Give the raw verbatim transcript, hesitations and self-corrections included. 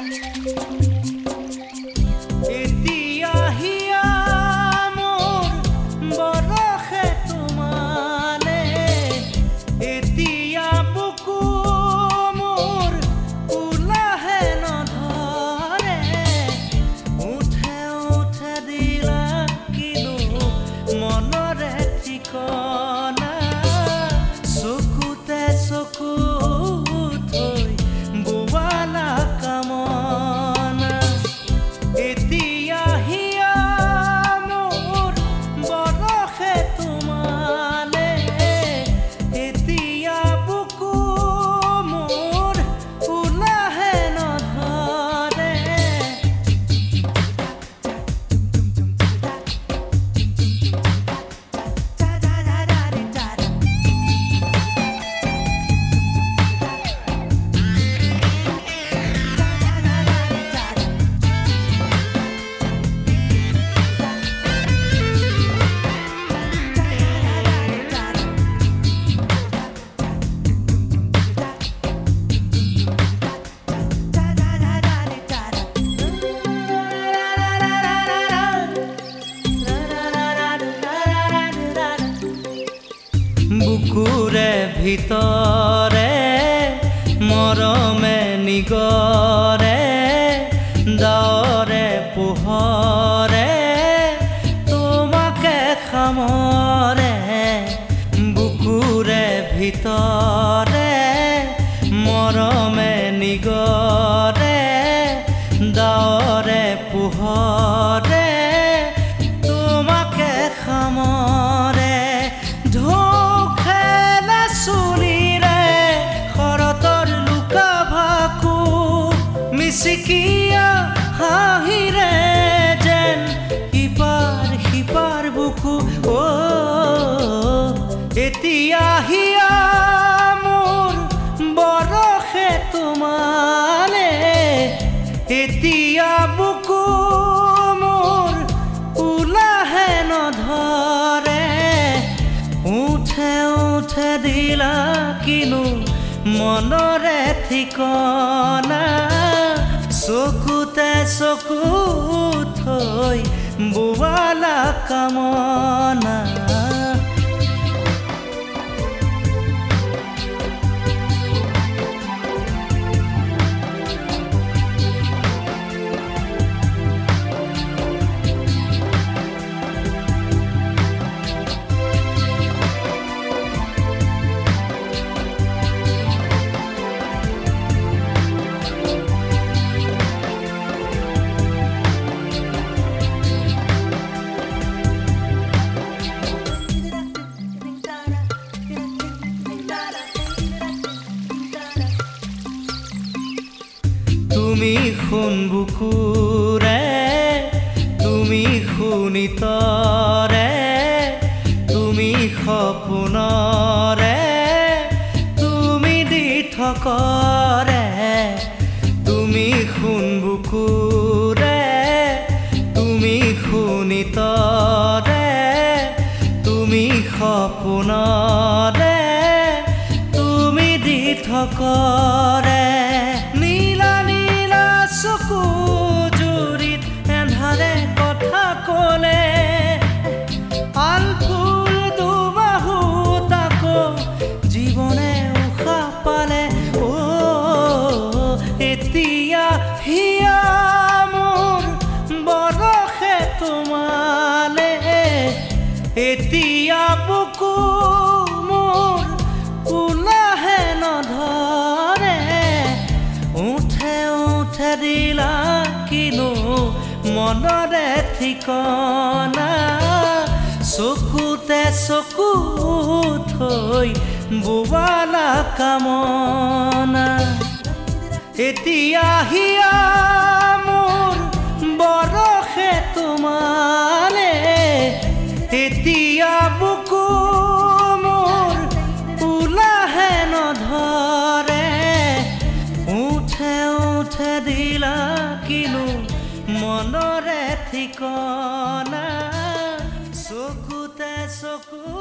বুকুৰে ভিতৰে মৰমে নিগৰে দাৱৰে পোহৰে তোমাকে খামৰে বুকুৰে ভিতৰে মৰমে নিগৰে দাৱৰে পোহৰে তোমাকে খামৰে মিচিকিয়া হাঁহিৰে যেন ইপাৰ সিপাৰ বুকু অ এতিয়া হিয়া মোৰ বৰষে তোমালে এতিয়া বুকু মোৰ উলাহে নধৰে উঠে উঠে দিলা কিনো মনৰে ঠিকনা চকুতে চকু থৈ বোৱালা কামনা তুমি শুন বুকুৰে তুমি শুনিতৰে তুমি সপোনৰে তুমি দি থকৰে তুমি শুন বুকুৰে তুমি শুনিতৰে তুমি সপোনৰে তুমি দি থকৰে চকু জুৰিত এন্ধাৰে কথা কলে আল ফুল দুবাহু তাকো জীৱনে উশাহ পালে অ এতিয়া হিয়া মোৰ বৰষে তোমালে এতিয়া বুকু মোৰ উলাহে নধৰে উঠে উঠে দিলা কিনো মনৰে ঠিকনা চকুতে চকু থৈ বোৱালা কামনা এতিয়া হিয়া মোৰ বৰষে তোমালে এতিয়া বুকু মোৰ উলাহে নধৰে উঠে উঠে দিলা কিনো মনৰে ঠিকনা চকুতে চকু